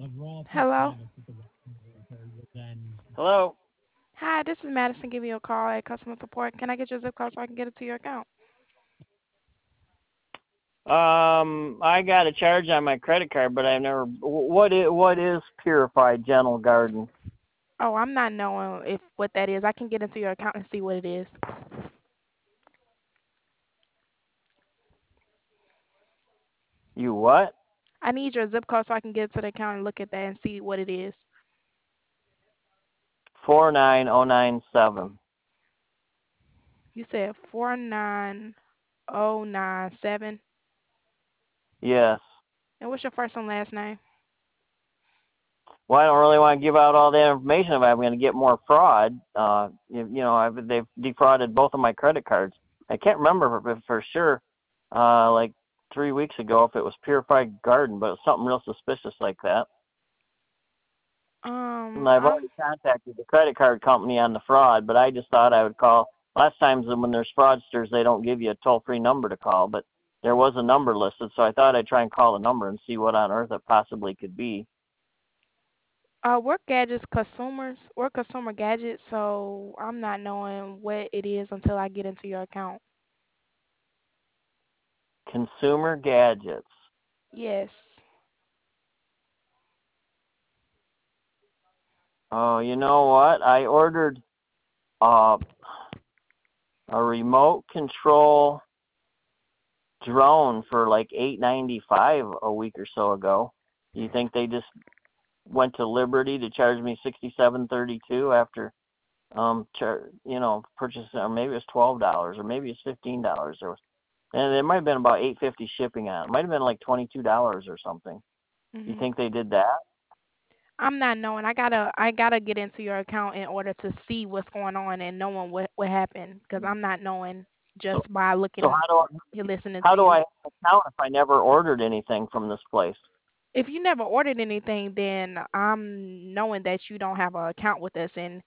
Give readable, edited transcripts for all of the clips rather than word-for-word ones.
Hello. Hello. Hi, this is Madison giving you a call at customer support. Can I get your zip code so I can get it to your account? I got a charge on my credit card, but I've never. What is Purified Gentle Garden? Oh, I'm not knowing if what that is. I can get into your account and see what it is. You what? I need your zip code so I can get to the account and look at that and see what it is. 49097. You said 49097. Yes. And what's your first and last name? Well, I don't really want to give out all that information if I'm going to get more fraud. They've defrauded both of my credit cards. I can't remember for sure, like 3 weeks ago, if it was Purified Garden, but it was something real suspicious like that. And I've I'm already contacted the credit card company on the fraud, but I just thought I would call. Last times when there's fraudsters, they don't give you a toll-free number to call, but there was a number listed, so I thought I'd try and call the number and see what on earth it possibly could be. we're gadgets consumers. We're consumer gadgets, so I'm not knowing what it is until I get into your account. Consumer gadgets. Yes. Oh, you know what? I ordered uh, a remote control drone for like $8.95 a week or so ago. Do you think they just went to Liberty to charge me $67.32 after purchasing, or maybe it's $12 or maybe it's $15 and it might have been about $8.50 shipping on it. It might have been like $22 or something. You Mhm. think they did that? I'm not knowing. I gotta get into your account in order to see what's going on and knowing what happened because I'm not knowing So just by so looking listening how to do you. I account if I never ordered anything from this place? If you never ordered anything, then I'm knowing that you don't have an account with us, and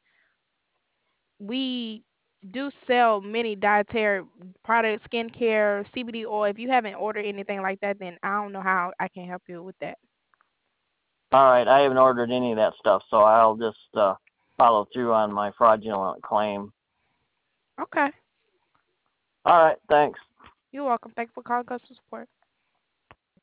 we do sell many dietary products, skincare, CBD oil. If you haven't ordered anything like that, then I don't know how I can help you with that. All right, I haven't ordered any of that stuff, so I'll just follow through on my fraudulent claim. Okay, All right, thanks. you're welcome. Thanks for calling customer support.